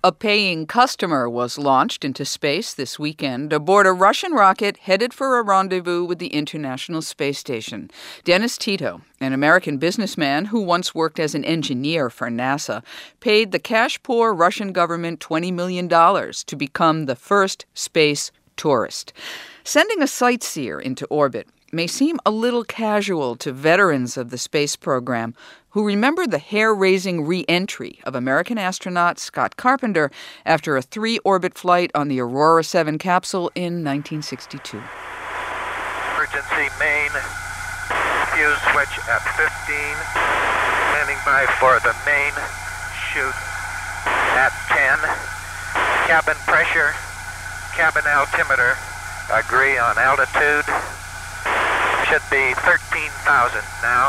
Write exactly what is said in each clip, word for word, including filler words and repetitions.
A paying customer was launched into space this weekend aboard a Russian rocket headed for a rendezvous with the International Space Station. Dennis Tito, an American businessman who once worked as an engineer for NASA, paid the cash-poor Russian government twenty million dollars to become the first space tourist. Sending a sightseer into orbit may seem a little casual to veterans of the space program who remember the hair-raising re-entry of American astronaut Scott Carpenter after a three-orbit flight on the Aurora seven capsule in nineteen sixty-two. Emergency main fuse switch at fifteen. Standing by for the main chute at ten. Cabin pressure, cabin altimeter, agree on altitude. Should be thirteen thousand now.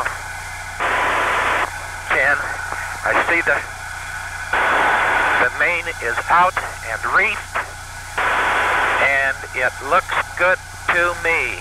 ten. I see the the main is out and reefed, and it looks good to me.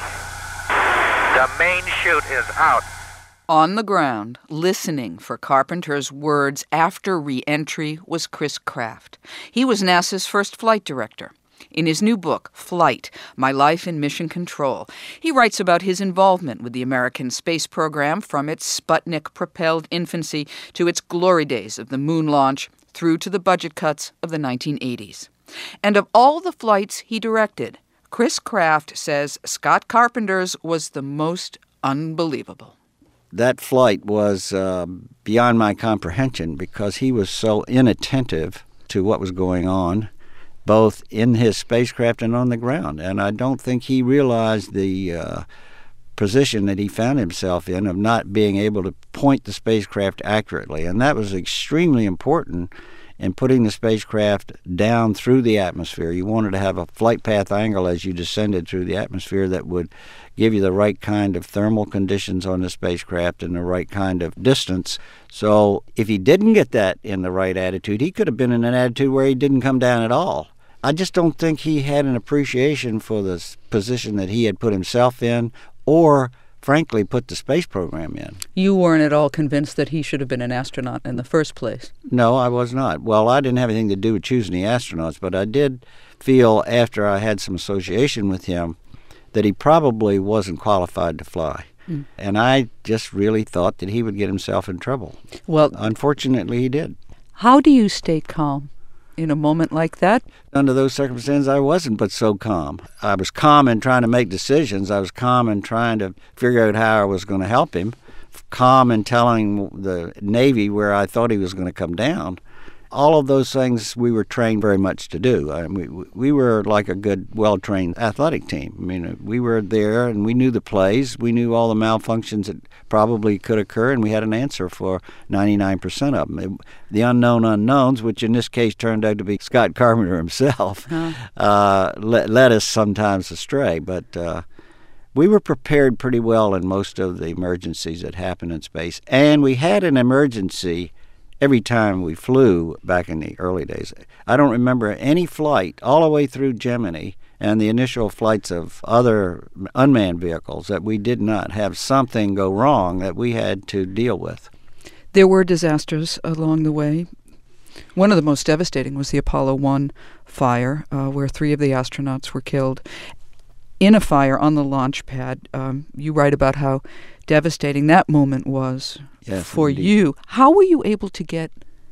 The main chute is out. On the ground, listening for Carpenter's words after re-entry was Chris Kraft. He was NASA's first flight director. In his new book, Flight, My Life in Mission Control, he writes about his involvement with the American space program from its Sputnik-propelled infancy to its glory days of the moon launch through to the budget cuts of the nineteen eighties. And of all the flights he directed, Chris Kraft says Scott Carpenter's was the most unbelievable. That flight was uh, beyond my comprehension because he was so inattentive to what was going on, both in his spacecraft and on the ground. And I don't think he realized the uh, position that he found himself in of not being able to point the spacecraft accurately. And that was extremely important in putting the spacecraft down through the atmosphere. You wanted to have a flight path angle as you descended through the atmosphere that would give you the right kind of thermal conditions on the spacecraft and the right kind of distance. So if he didn't get that in the right attitude, he could have been in an attitude where he didn't come down at all. I just don't think he had an appreciation for the position that he had put himself in or, frankly, put the space program in. You weren't at all convinced that he should have been an astronaut in the first place? No, I was not. Well, I didn't have anything to do with choosing the astronauts, but I did feel after I had some association with him that he probably wasn't qualified to fly. Mm. And I just really thought that he would get himself in trouble. Well, unfortunately, he did. How do you stay calm in a moment like that? Under those circumstances, I wasn't but so calm. I was calm in trying to make decisions. I was calm in trying to figure out how I was going to help him, calm in telling the Navy where I thought he was going to come down. All of those things we were trained very much to do. I mean, we, we were like a good, well-trained athletic team. I mean, we were there and we knew the plays. We knew all the malfunctions that probably could occur, and we had an answer for ninety-nine percent of them. It, the unknown unknowns, which in this case turned out to be Scott Carpenter himself, huh. uh, led, led us sometimes astray. But uh, we were prepared pretty well in most of the emergencies that happened in space. And we had an emergency every time we flew back in the early days. I don't remember any flight all the way through Gemini and the initial flights of other unmanned vehicles that we did not have something go wrong that we had to deal with. There were disasters along the way. One of the most devastating was the Apollo one fire, uh, where three of the astronauts were killed in a fire on the launch pad. Um, you write about how devastating that moment was yes, for indeed. you. How were you able to get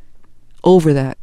over that?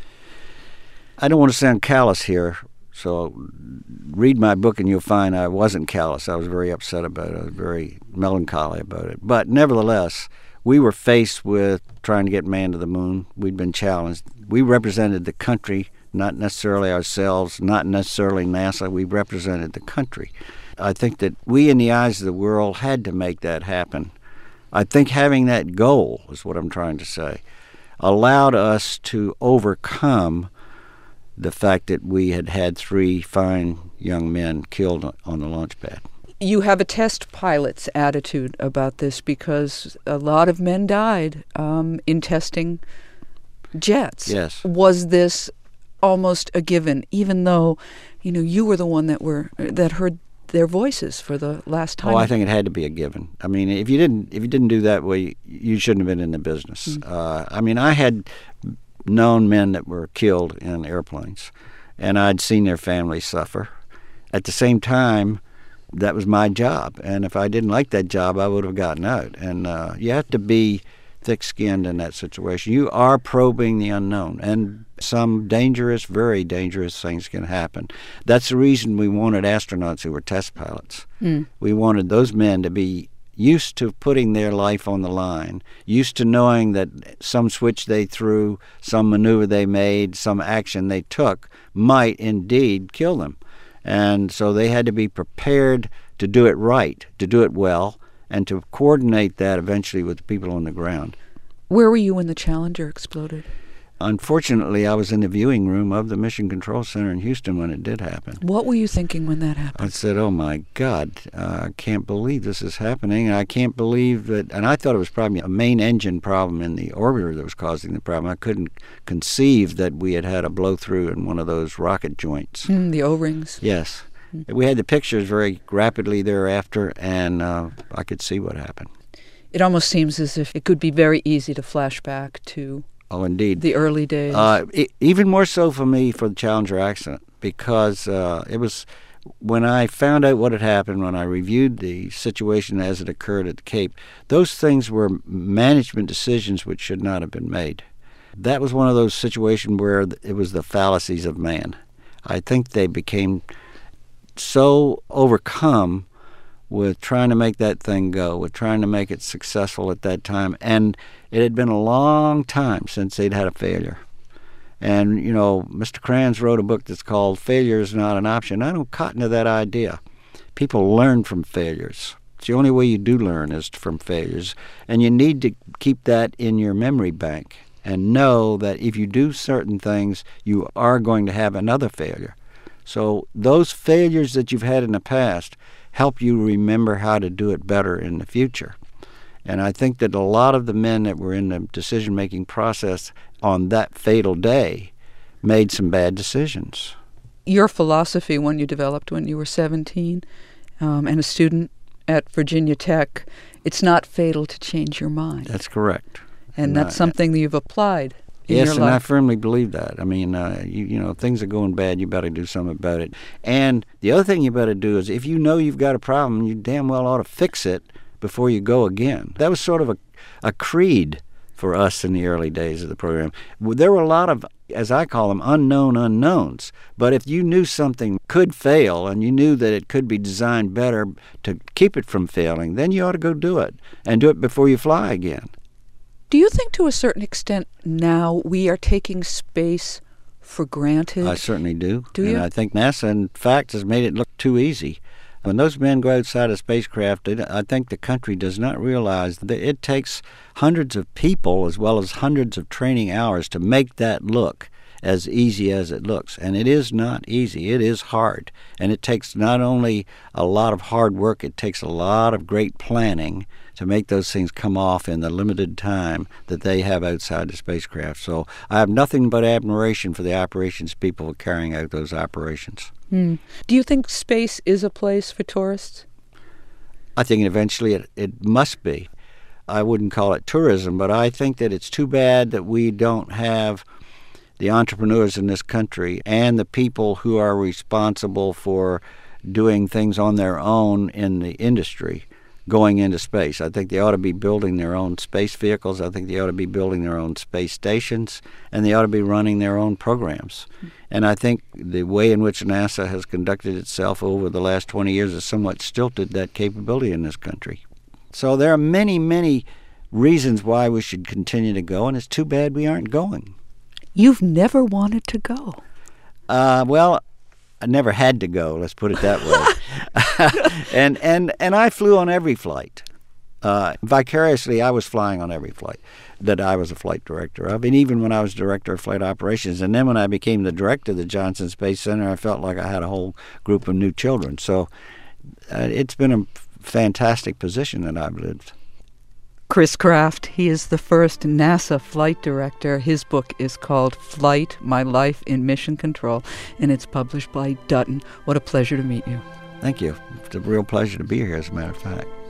I don't want to sound callous here, so read my book and you'll find I wasn't callous. I was very upset about it. I was very melancholy about it. But nevertheless, we were faced with trying to get man to the moon. We'd been challenged. We represented the country, not necessarily ourselves, not necessarily NASA. We represented the country. I think that we, in the eyes of the world, had to make that happen. I think having that goal, is what I'm trying to say, allowed us to overcome the fact that we had had three fine young men killed on the launch pad. You have a test pilot's attitude about this because a lot of men died um, in testing jets. Yes. Was this almost a given, even though, you know, you were the one that were that heard their voices for the last time? Oh, I think it had to be a given. I mean, if you didn't if you didn't do that way, you shouldn't have been in the business. Mm. Uh, I mean, I had known men that were killed in airplanes, and I'd seen their families suffer. At the same time, that was my job, and if I didn't like that job, I would have gotten out. And uh, you have to be thick-skinned in that situation. You are probing the unknown, and some dangerous, very dangerous things can happen. That's the reason we wanted astronauts who were test pilots. Mm. We wanted those men to be used to putting their life on the line, used to knowing that some switch they threw, some maneuver they made, some action they took might indeed kill them. And so they had to be prepared to do it right, to do it well, and to coordinate that eventually with the people on the ground. Where were you when the Challenger exploded? Unfortunately, I was in the viewing room of the Mission Control Center in Houston when it did happen. What were you thinking when that happened? I said, oh, my God, uh, I can't believe this is happening. I can't believe that. And I thought it was probably a main engine problem in the orbiter that was causing the problem. I couldn't conceive that we had had a blow-through in one of those rocket joints. Mm, the O-rings. Yes. Mm. We had the pictures very rapidly thereafter, and uh, I could see what happened. It almost seems as if it could be very easy to flash back to Oh, indeed. the early days. Uh, it, even more so for me for the Challenger accident, because uh, it was when I found out what had happened, when I reviewed the situation as it occurred at the Cape, those things were management decisions which should not have been made. That was one of those situations where it was the fallacies of man. I think they became so overcome with trying to make that thing go, with trying to make it successful at that time. And it had been a long time since they'd had a failure. And, you know, Mister Kranz wrote a book that's called Failure is Not an Option. I don't cotton to that idea. People learn from failures. It's the only way you do learn is from failures. And you need to keep that in your memory bank and know that if you do certain things, you are going to have another failure. So those failures that you've had in the past help you remember how to do it better in the future. And I think that a lot of the men that were in the decision-making process on that fatal day made some bad decisions. Your philosophy, one you developed when you were seventeen um, and a student at Virginia Tech, it's not fatal to change your mind. That's correct. And, and that's I, something that you've applied in yes, your and life. I firmly believe that. I mean, uh, you, you know, if things are going bad, you better do something about it. And the other thing you better do is if you know you've got a problem, you damn well ought to fix it before you go again. That was sort of a, a creed for us in the early days of the program. There were a lot of, as I call them, unknown unknowns. But if you knew something could fail and you knew that it could be designed better to keep it from failing, then you ought to go do it and do it before you fly again. Do you think to a certain extent now we are taking space for granted? I certainly do. Do and you? I think NASA, in fact, has made it look too easy. When those men go outside a spacecraft, it, I think the country does not realize that it takes hundreds of people as well as hundreds of training hours to make that look as easy as it looks. And it is not easy. It is hard. And it takes not only a lot of hard work, it takes a lot of great planning to make those things come off in the limited time that they have outside the spacecraft. So I have nothing but admiration for the operations people carrying out those operations. Hmm. Do you think space is a place for tourists? I think eventually it, it must be. I wouldn't call it tourism, but I think that it's too bad that we don't have the entrepreneurs in this country and the people who are responsible for doing things on their own in the industry going into space. I think they ought to be building their own space vehicles. I think they ought to be building their own space stations, and they ought to be running their own programs. Mm-hmm. And I think the way in which NASA has conducted itself over the last twenty years has somewhat stilted that capability in this country. So there are many, many reasons why we should continue to go, and it's too bad we aren't going. You've never wanted to go. Uh, well, I never had to go, let's put it that way. and, and, and I flew on every flight. Uh, vicariously, I was flying on every flight that I was a flight director of, and even when I was director of flight operations. And then when I became the director of the Johnson Space Center, I felt like I had a whole group of new children. So uh, it's been a fantastic position that I've lived. Chris Kraft, he is the first NASA flight director. His book is called Flight, My Life in Mission Control, and it's published by Dutton. What a pleasure to meet you. Thank you. It's a real pleasure to be here, as a matter of fact.